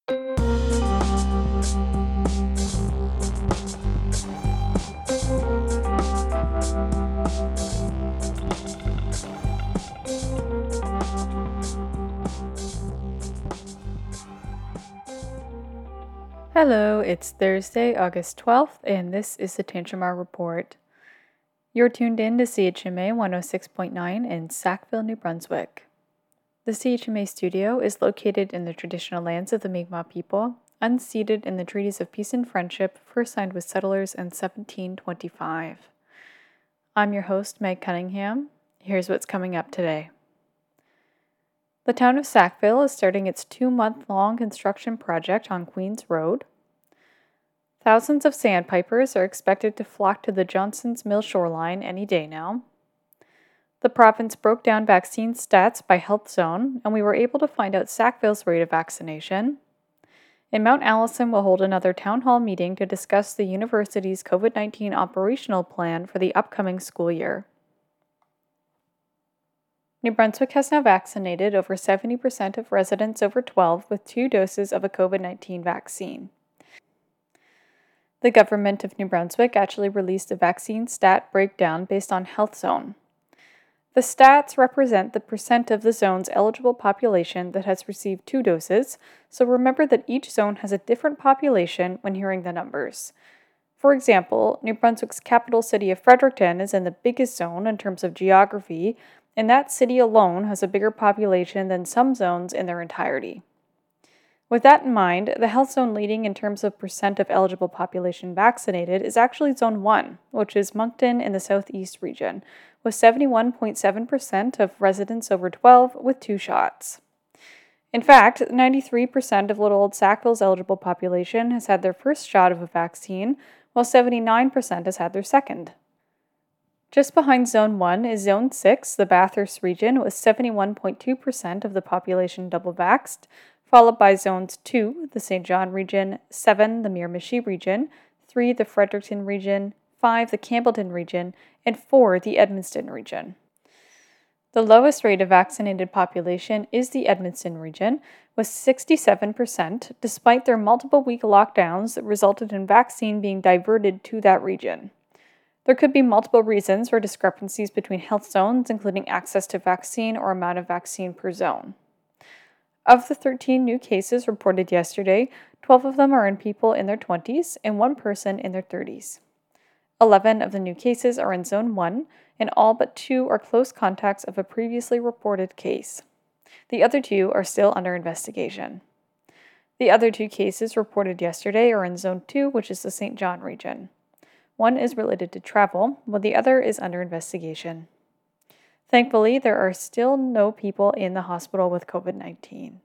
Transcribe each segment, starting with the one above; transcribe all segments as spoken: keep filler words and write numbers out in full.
Hello, it's Thursday, August twelfth, and this is the Tantramar Report. You're tuned in to C H M A one oh six point nine in Sackville, New Brunswick. The C H M A studio is located in the traditional lands of the Mi'kmaq people, unceded in the treaties of peace and friendship first signed with settlers in seventeen twenty-five. I'm your host, Meg Cunningham. Here's what's coming up today. The town of Sackville is starting its two-month-long construction project on Queens Road. Thousands of sandpipers are expected to flock to the Johnson's Mill shoreline any day now. The province broke down vaccine stats by health zone, and we were able to find out Sackville's rate of vaccination. And Mount Allison will hold another town hall meeting to discuss the university's COVID nineteen operational plan for the upcoming school year. New Brunswick has now vaccinated over seventy percent of residents over twelve with two doses of a COVID nineteen vaccine. The government of New Brunswick actually released a vaccine stat breakdown based on health zone. The stats represent the percent of the zone's eligible population that has received two doses, so remember that each zone has a different population when hearing the numbers. For example, New Brunswick's capital city of Fredericton is in the biggest zone in terms of geography, and that city alone has a bigger population than some zones in their entirety. With that in mind, the health zone leading in terms of percent of eligible population vaccinated is actually Zone one, which is Moncton in the southeast region, with seventy-one point seven percent of residents over twelve with two shots. In fact, ninety-three percent of Little Old Sackville's eligible population has had their first shot of a vaccine, while seventy-nine percent has had their second. Just behind Zone one is Zone six, the Bathurst region, with seventy-one point two percent of the population double-vaxxed, followed by Zones two, the Saint John region, seven, the Miramichi region, three, the Fredericton region, five, the Campbellton region, and four, the Edmundston region. The lowest rate of vaccinated population is the Edmundston region, with sixty-seven percent, despite their multiple week lockdowns that resulted in vaccine being diverted to that region. There could be multiple reasons for discrepancies between health zones, including access to vaccine or amount of vaccine per zone. Of the thirteen new cases reported yesterday, twelve of them are in people in their twenties and one person in their thirties. eleven of the new cases are in Zone one, and all but two are close contacts of a previously reported case. The other two are still under investigation. The other two cases reported yesterday are in Zone two, which is the Saint John region. One is related to travel, while the other is under investigation. Thankfully, there are still no people in the hospital with COVID nineteen.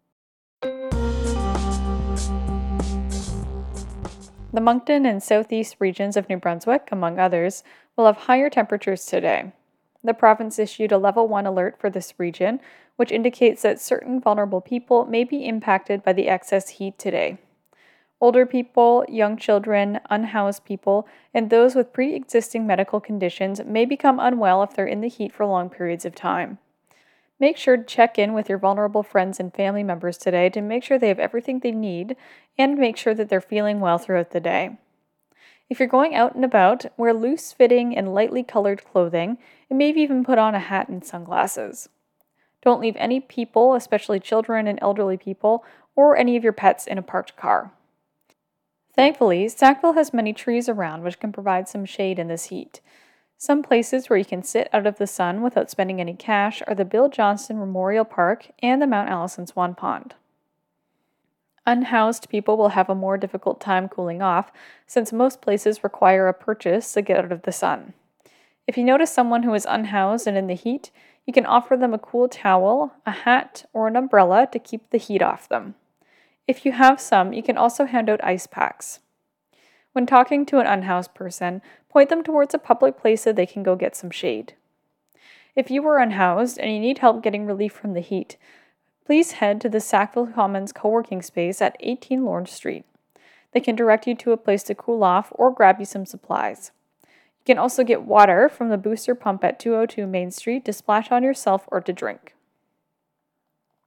The Moncton and southeast regions of New Brunswick, among others, will have higher temperatures today. The province issued a level one alert for this region, which indicates that certain vulnerable people may be impacted by the excess heat today. Older people, young children, unhoused people, and those with pre-existing medical conditions may become unwell if they're in the heat for long periods of time. Make sure to check in with your vulnerable friends and family members today to make sure they have everything they need and make sure that they're feeling well throughout the day. If you're going out and about, wear loose-fitting and lightly colored clothing and maybe even put on a hat and sunglasses. Don't leave any people, especially children and elderly people, or any of your pets in a parked car. Thankfully, Sackville has many trees around which can provide some shade in this heat. Some places where you can sit out of the sun without spending any cash are the Bill Johnston Memorial Park and the Mount Allison Swan Pond. Unhoused people will have a more difficult time cooling off since most places require a purchase to get out of the sun. If you notice someone who is unhoused and in the heat, you can offer them a cool towel, a hat, or an umbrella to keep the heat off them. If you have some, you can also hand out ice packs. When talking to an unhoused person, point them towards a public place so they can go get some shade. If you are unhoused and you need help getting relief from the heat, please head to the Sackville Commons co-working space at eighteen Lawrence Street. They can direct you to a place to cool off or grab you some supplies. You can also get water from the booster pump at two oh two Main Street to splash on yourself or to drink.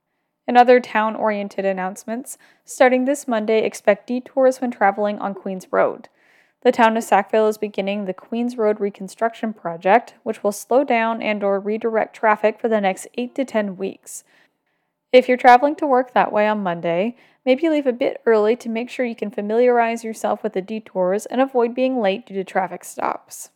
In other town-oriented announcements, starting this Monday, expect detours when traveling on Queens Road. The town of Sackville is beginning the Queens Road Reconstruction Project, which will slow down and or redirect traffic for the next eight to ten weeks. If you're traveling to work that way on Monday, maybe leave a bit early to make sure you can familiarize yourself with the detours and avoid being late due to traffic stops.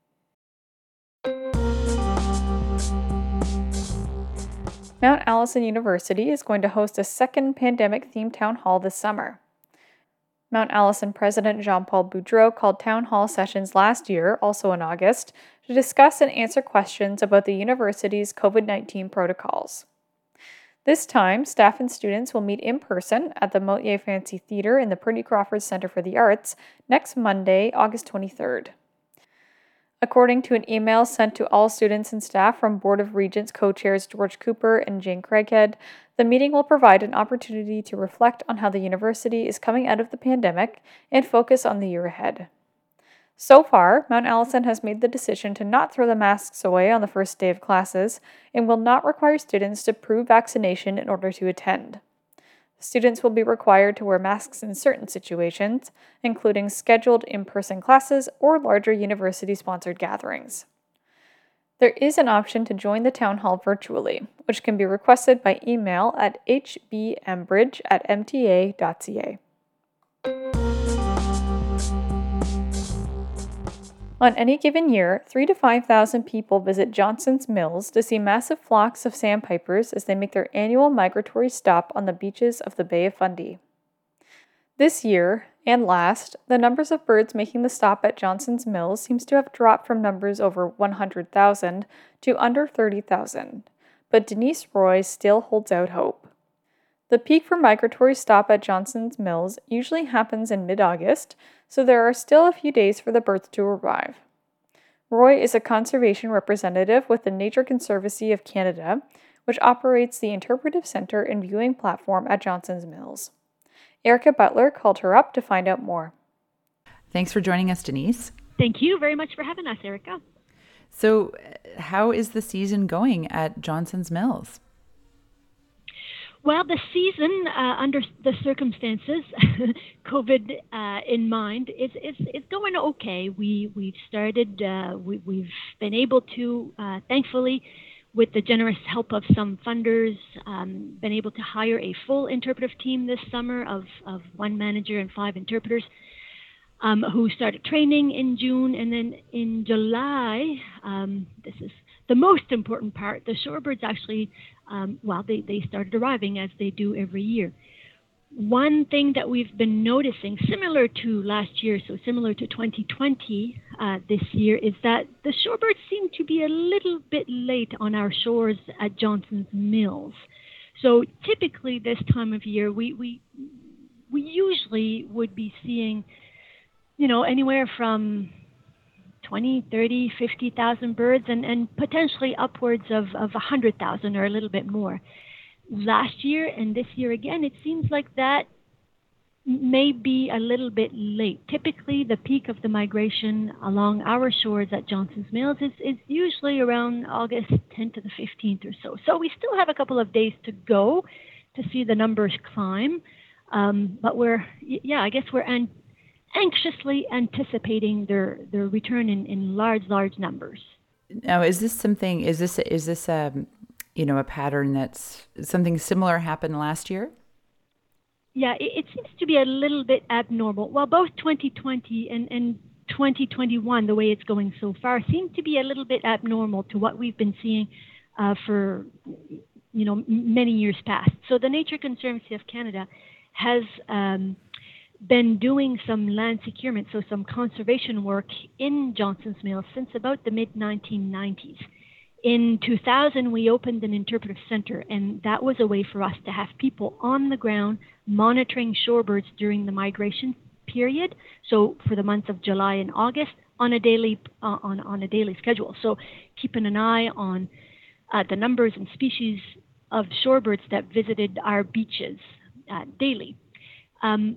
Mount Allison University is going to host a second pandemic-themed town hall this summer. Mount Allison President Jean-Paul Boudreau called town hall sessions last year, also in August, to discuss and answer questions about the university's COVID nineteen protocols. This time, staff and students will meet in person at the Motier Fancy Theater in the Purdy Crawford Center for the Arts next Monday, August twenty-third. According to an email sent to all students and staff from Board of Regents co-chairs George Cooper and Jane Craighead, the meeting will provide an opportunity to reflect on how the university is coming out of the pandemic and focus on the year ahead. So far, Mount Allison has made the decision to not throw the masks away on the first day of classes and will not require students to prove vaccination in order to attend. Students will be required to wear masks in certain situations, including scheduled in-person classes or larger university-sponsored gatherings. There is an option to join the town hall virtually, which can be requested by email at h b embridge at m t a dot c a. On any given year, three to five thousand people visit Johnson's Mills to see massive flocks of sandpipers as they make their annual migratory stop on the beaches of the Bay of Fundy. This year, and last, the numbers of birds making the stop at Johnson's Mills seems to have dropped from numbers over one hundred thousand to under thirty thousand, but Denise Roy still holds out hope. The peak for migratory stop at Johnson's Mills usually happens in mid-August, so there are still a few days for the birds to arrive. Roy is a conservation representative with the Nature Conservancy of Canada, which operates the interpretive center and viewing platform at Johnson's Mills. Erica Butler called her up to find out more. Thanks for joining us, Denise. Thank you very much for having us, Erica. So, how is the season going at Johnson's Mills? Well, the season, uh, under the circumstances, COVID uh, in mind, is, is is going okay. We we've started. Uh, we, we've been able to, uh, thankfully, with the generous help of some funders, um, been able to hire a full interpretive team this summer of of one manager and five interpreters, um, who started training in June, and then in July. Um, this is the most important part. The shorebirds actually, um, well, they, they started arriving as they do every year. One thing that we've been noticing, similar to last year, so similar to twenty twenty uh, this year, is that the shorebirds seem to be a little bit late on our shores at Johnson's Mills. So typically this time of year, we we we usually would be seeing, you know, anywhere from twenty, thirty, fifty thousand birds and, and potentially upwards of, of one hundred thousand or a little bit more. Last year and this year again, it seems like that may be a little bit late. Typically, the peak of the migration along our shores at Johnson's Mills is, is usually around August tenth to the fifteenth or so. So we still have a couple of days to go to see the numbers climb. Um, but we're, yeah, I guess we're an, anxiously anticipating their, their return in, in large, large numbers. Now, is this something, is this, is this a, you know, a pattern that's something similar happened last year? Yeah, it, it seems to be a little bit abnormal. Well, both twenty twenty and, and twenty twenty-one, the way it's going so far, seem to be a little bit abnormal to what we've been seeing uh, for, you know, many years past. So the Nature Conservancy of Canada has um, been doing some land securement, so some conservation work in Johnson's Mills since about the mid nineteen nineties. In two thousand, we opened an interpretive center, and that was a way for us to have people on the ground monitoring shorebirds during the migration period. So for the months of July and August, on a daily uh, on on a daily schedule. So keeping an eye on uh, the numbers and species of shorebirds that visited our beaches uh, daily. Um,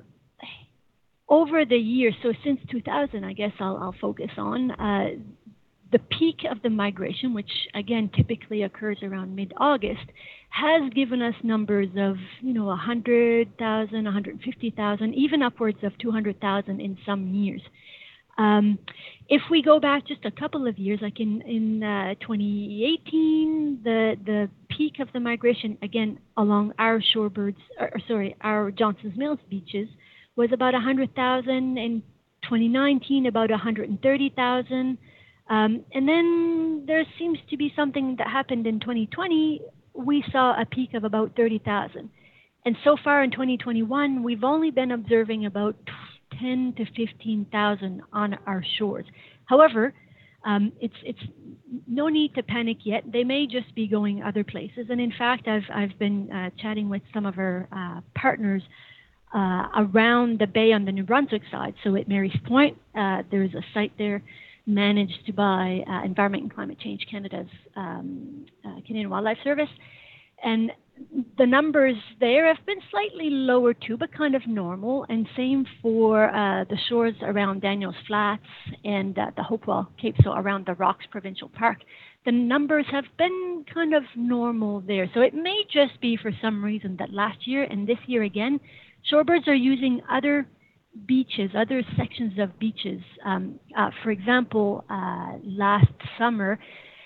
over the years, so since two thousand, I guess I'll, I'll focus on. Uh, The peak of the migration, which again typically occurs around mid-August, has given us numbers of, you know, one hundred thousand, one hundred fifty thousand, even upwards of two hundred thousand in some years. Um, if we go back just a couple of years, like in in uh, twenty eighteen, the the peak of the migration again along our shorebirds, or, or sorry, our Johnson's Mills beaches was about one hundred thousand. In twenty nineteen, about one hundred thirty thousand, um, and then there seems to be something that happened in twenty twenty. We saw a peak of about thirty thousand, and so far in twenty twenty-one, we've only been observing about ten to fifteen thousand on our shores. However, um, it's it's no need to panic yet. They may just be going other places. And in fact, I've I've been uh, chatting with some of our uh, partners uh, around the bay on the New Brunswick side. So at Mary's Point, uh, there's a site there managed by uh, Environment and Climate Change Canada's um, uh, Canadian Wildlife Service, and the numbers there have been slightly lower too, but kind of normal. And same for uh, the shores around Daniels Flats and uh, the Hopewell Cape, so around the Rocks Provincial Park. The numbers have been kind of normal there. So it may just be for some reason that last year and this year again, shorebirds are using other beaches, other sections of beaches. Um, uh, for example, uh, last summer,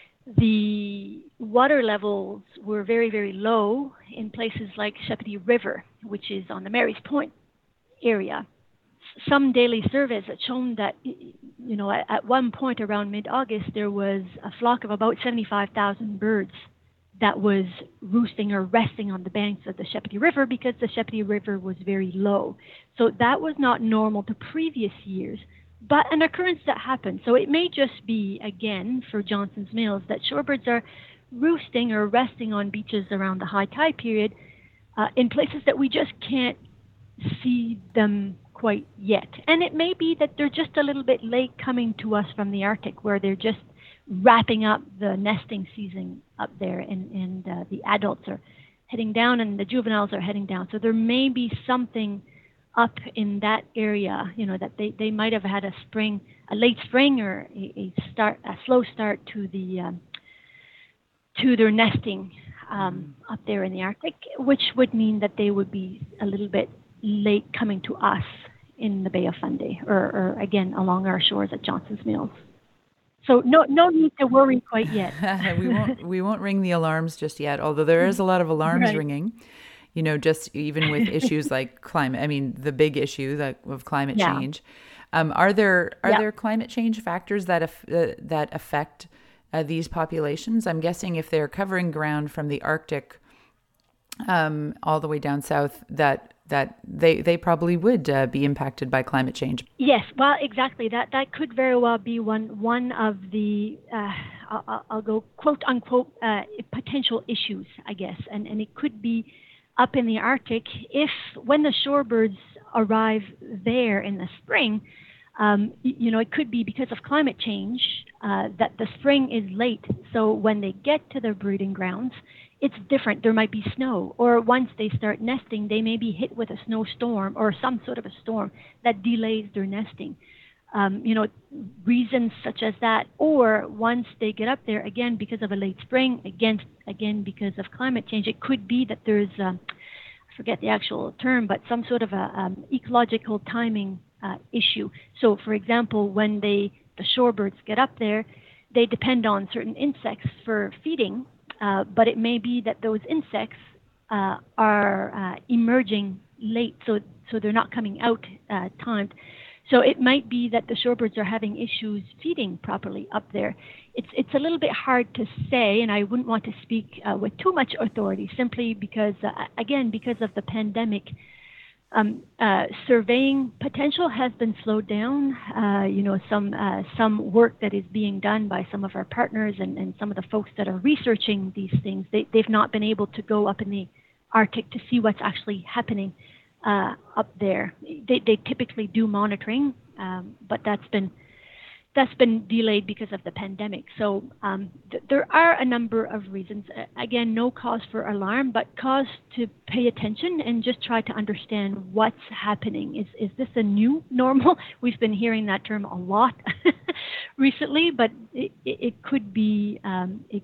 the water levels were very, very low in places like Shepparton River, which is on the Mary's Point area. Some daily surveys had shown that, you know, at, at one point around mid-August, there was a flock of about seventy-five thousand birds that was roosting or resting on the banks of the Shepparton River because the Shepparton River was very low. So that was not normal to previous years, but an occurrence that happened. So it may just be, again, for Johnson's Mills, that shorebirds are roosting or resting on beaches around the high tide period uh, in places that we just can't see them quite yet. And it may be that they're just a little bit late coming to us from the Arctic, where they're just wrapping up the nesting season up there, and, and uh, the adults are heading down and the juveniles are heading down. So there may be something up in that area, you know, that they, they might have had a spring, a late spring, or a, a start, a slow start to the um, to their nesting um, up there in the Arctic, which would mean that they would be a little bit late coming to us in the Bay of Fundy, or, or again along our shores at Johnson's Mills. So no no need to worry quite yet. we won't we won't ring the alarms just yet, although there is a lot of alarms right. ringing. You know, just even with issues like climate, I mean, the big issue that of climate yeah. change. Um, are there are yeah. there climate change factors that af- uh, that affect uh, these populations? I'm guessing if they're covering ground from the Arctic um, all the way down south, that that they they probably would uh, be impacted by climate change. Yes, well, exactly. That that could very well be one one of the uh, I'll, I'll go quote unquote uh, potential issues, I guess, and and it could be up in the Arctic if when the shorebirds arrive there in the spring. Um, you know, it could be because of climate change uh, that the spring is late. So when they get to their breeding grounds, it's different. There might be snow, or once they start nesting, they may be hit with a snowstorm or some sort of a storm that delays their nesting. Um, you know, reasons such as that, or once they get up there, again, because of a late spring, again, again because of climate change, it could be that there's, um, I forget the actual term, but some sort of a um, ecological timing uh, issue. So, for example, when they the shorebirds get up there, they depend on certain insects for feeding. Uh, but it may be that those insects uh, are uh, emerging late, so so they're not coming out uh, timed. So it might be that the shorebirds are having issues feeding properly up there. It's it's a little bit hard to say, and I wouldn't want to speak uh, with too much authority, simply because, uh, again, because of the pandemic, um, uh, surveying potential has been slowed down. Uh, you know, some uh, some work that is being done by some of our partners and, and some of the folks that are researching these things, they, they've not been able to go up in the Arctic to see what's actually happening uh, up there. They, they typically do monitoring, um, but that's been that's been delayed because of the pandemic. So um, th- there are a number of reasons. Uh, again, no cause for alarm, but cause to pay attention and just try to understand what's happening. Is is this a new normal? We've been hearing that term a lot recently, but it, it, it could be um, it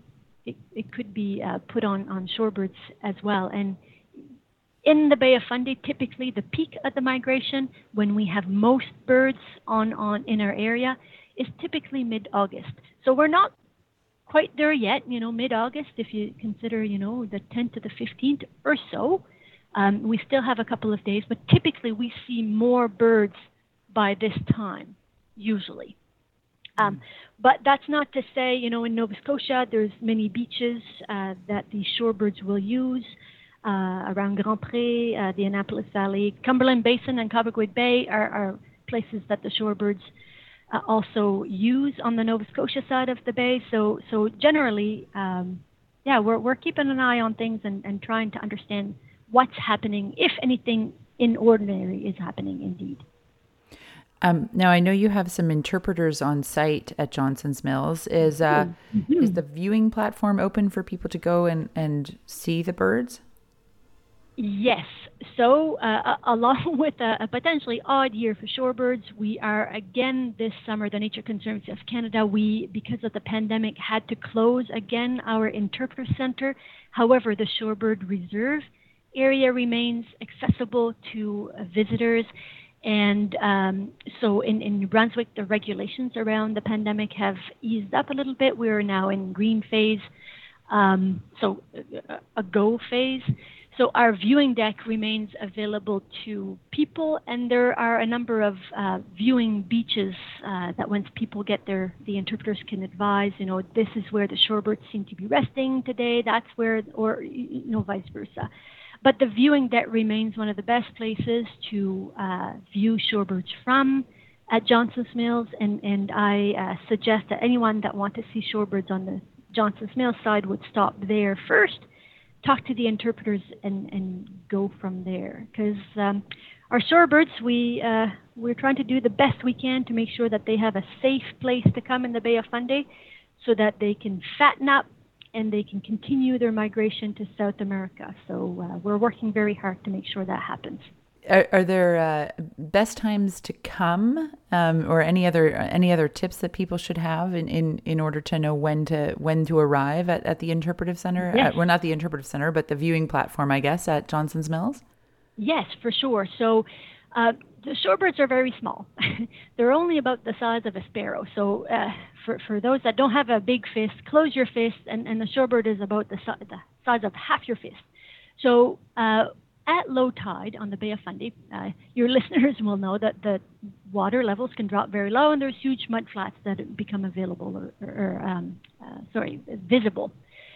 it, it could be uh, put on, on shorebirds as well. And in the Bay of Fundy, typically the peak of the migration, when we have most birds on, on in our area, is typically mid-August. So we're not quite there yet, you know, mid-August, if you consider, you know, the tenth to the fifteenth or so. Um, we still have a couple of days, but typically we see more birds by this time, usually. Um, but that's not to say, you know, in Nova Scotia, there's many beaches uh, that the shorebirds will use uh, around Grand Pré, uh, the Annapolis Valley. Cumberland Basin and Cobequid Bay are, are places that the shorebirds uh, also use on the Nova Scotia side of the bay. So, so generally, um, yeah, we're, we're keeping an eye on things and, and trying to understand what's happening, if anything inordinary is happening indeed. Um, now, I know you have some interpreters on site at Johnson's Mills. Is uh, mm-hmm. is the viewing platform open for people to go and, and see the birds? Yes. So, uh, along with a, a potentially odd year for shorebirds, we are again this summer, the Nature Conservancy of Canada, we, because of the pandemic, had to close again our interpreter center. However, the Shorebird Reserve area remains accessible to uh, visitors. And um, so in, in New Brunswick, the regulations around the pandemic have eased up a little bit. We're now in green phase, um, so a, a go phase. So our viewing deck remains available to people, and there are a number of uh, viewing beaches uh, that once people get there, the interpreters can advise, you know, this is where the shorebirds seem to be resting today, that's where, or, you know, vice versa. But the viewing deck remains one of the best places to uh, view shorebirds from at Johnson's Mills, and, and I uh, suggest that anyone that wants to see shorebirds on the Johnson's Mills side would stop there first, talk to the interpreters, and, and go from there. Because um, our shorebirds, we, uh, we're trying to do the best we can to make sure that they have a safe place to come in the Bay of Fundy so that they can fatten up and they can continue their migration to South America. So uh, we're working very hard to make sure that happens. Are, are there uh, best times to come, um, or any other any other tips that people should have in, in, in order to know when to when to arrive at, at the interpretive center? Yes. Uh, well, not the interpretive center, but the viewing platform, I guess, at Johnson's Mills? Yes, for sure. So uh, the shorebirds are very small. They're only about the size of a sparrow. So uh, for, for those that don't have a big fist, close your fist, and, and the shorebird is about the, si- the size of half your fist. So uh, at low tide on the Bay of Fundy, uh, your listeners will know that the water levels can drop very low, and there's huge mud flats that become available or, or, or um, uh, sorry, visible.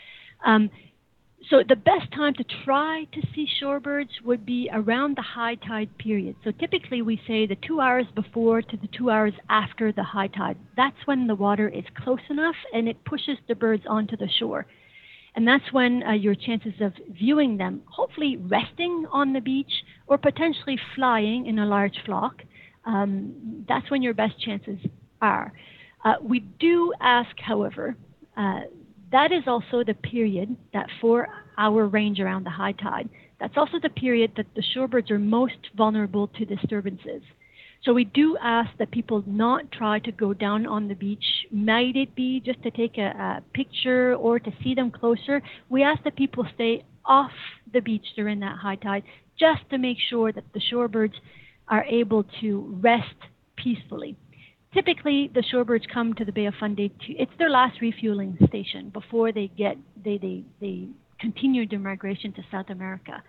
Um, So the best time to try to see shorebirds would be around the high tide period. So typically we say the two hours before to the two hours after the high tide. That's when the water is close enough and it pushes the birds onto the shore. And that's when uh, your chances of viewing them, hopefully resting on the beach or potentially flying in a large flock, um, that's when your best chances are. Uh, we do ask, however, uh, that is also the period, that four-hour range around the high tide. That's also the period that the shorebirds are most vulnerable to disturbances. So we do ask that people not try to go down on the beach. Might it be just to take a, a picture or to see them closer? We ask that people stay off the beach during that high tide just to make sure that the shorebirds are able to rest peacefully. Typically, the shorebirds come to the Bay of Fundy to, it's their last refueling station before they get, they, they, they continue their migration to South America.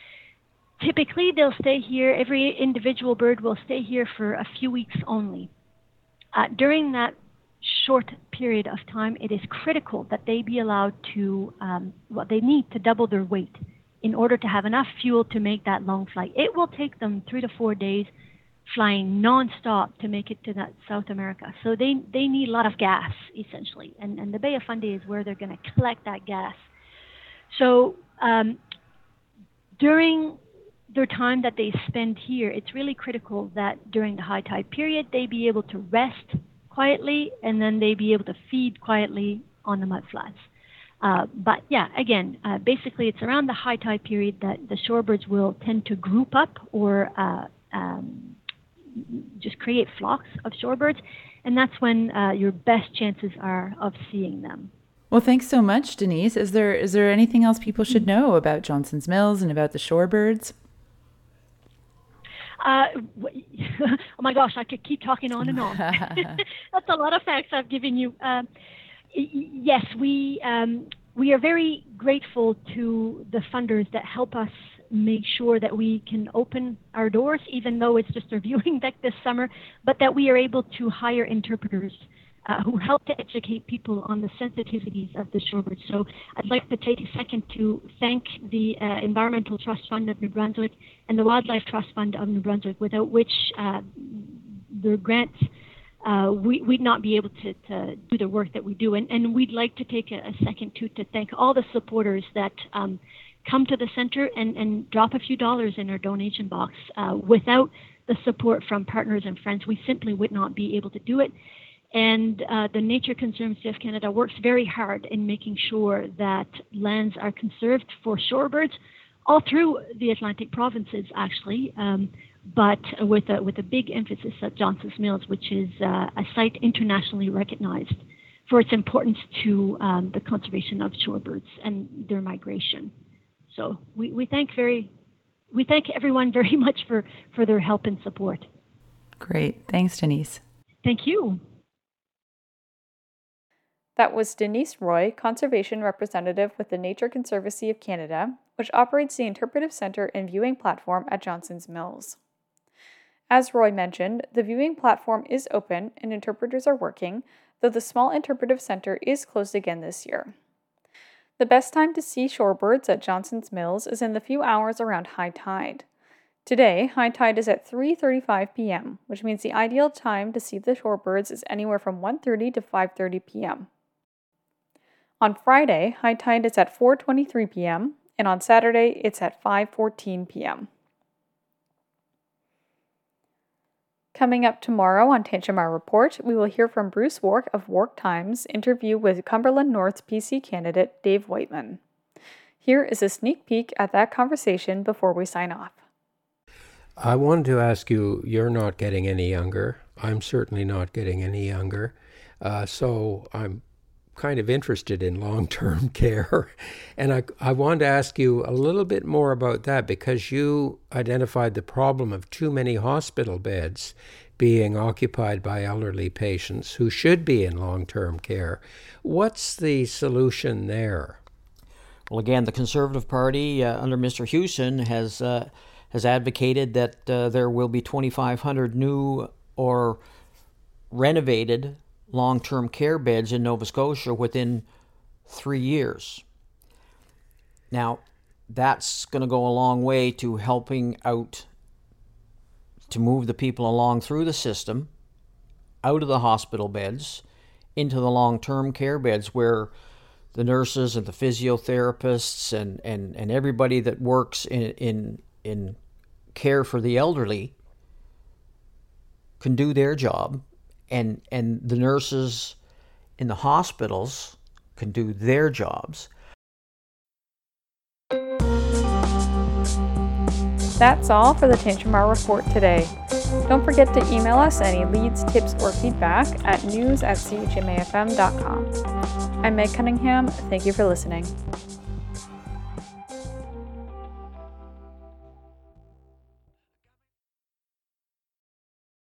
Typically, they'll stay here, every individual bird will stay here for a few weeks only. Uh, during that short period of time, it is critical that they be allowed to, um, well, they need to double their weight in order to have enough fuel to make that long flight. It will take them three to four days flying non-stop to make it to that South America. So they, they need a lot of gas, essentially. And, and the Bay of Fundy is where they're going to collect that gas. So um, during their time that they spend here, it's really critical that during the high tide period, they be able to rest quietly and then they be able to feed quietly on the mud flats. Uh, but yeah, again, uh, basically it's around the high tide period that the shorebirds will tend to group up or uh, um, just create flocks of shorebirds, and that's when uh, your best chances are of seeing them. Well, thanks so much, Denise. Is there is there anything else people should know about Johnson's Mills and about the shorebirds? Uh, oh my gosh, I could keep talking on and on. That's a lot of facts I've given you. Uh, yes, we um, we are very grateful to the funders that help us make sure that we can open our doors, even though it's just a viewing deck this summer, but that we are able to hire interpreters Uh, who help to educate people on the sensitivities of the shorebird. So I'd like to take a second to thank the uh, Environmental Trust Fund of New Brunswick and the Wildlife Trust Fund of New Brunswick, without which uh, the grants, uh, we, we'd not be able to, to do the work that we do. And, and we'd like to take a, a second too to thank all the supporters that um, come to the center and, and drop a few dollars in our donation box. Uh, without the support from partners and friends, we simply would not be able to do it. And uh, the Nature Conservancy of Canada works very hard in making sure that lands are conserved for shorebirds all through the Atlantic provinces, actually, um, but with a, with a big emphasis at Johnson's Mills, which is uh, a site internationally recognized for its importance to um, the conservation of shorebirds and their migration. So we, we thank very we thank everyone very much for, for their help and support. Great. Thanks, Denise. Thank you. That was Denise Roy, Conservation Representative with the Nature Conservancy of Canada, which operates the Interpretive Centre and Viewing Platform at Johnson's Mills. As Roy mentioned, the viewing platform is open and interpreters are working, though the small Interpretive Centre is closed again this year. The best time to see shorebirds at Johnson's Mills is in the few hours around high tide. Today, high tide is at three thirty-five p.m., which means the ideal time to see the shorebirds is anywhere from one thirty to five thirty p.m. On Friday, high tide is at four twenty-three p.m., and on Saturday, it's at five fourteen p.m. Coming up tomorrow on Tantramar Report, we will hear from Bruce Wark of Wark Times' interview with Cumberland North's P C candidate Dave Whiteman. Here is a sneak peek at that conversation before we sign off. I wanted to ask you, you're not getting any younger. I'm certainly not getting any younger. Uh, so I'm kind of interested in long-term care. And I, I wanted to ask you a little bit more about that, because you identified the problem of too many hospital beds being occupied by elderly patients who should be in long-term care. What's the solution there? Well, again, the Conservative Party uh, under Mister Hewson has uh, has advocated that uh, there will be twenty-five hundred new or renovated long-term care beds in Nova Scotia within three years. Now, that's going to go a long way to helping out, to move the people along through the system, out of the hospital beds, into the long-term care beds where the nurses and the physiotherapists and, and, and everybody that works in, in, in care for the elderly can do their job. And and the nurses in the hospitals can do their jobs. That's all for the Tantramar Report today. Don't forget to email us any leads, tips, or feedback at news at c h m a f m dot com. I'm Meg Cunningham. Thank you for listening.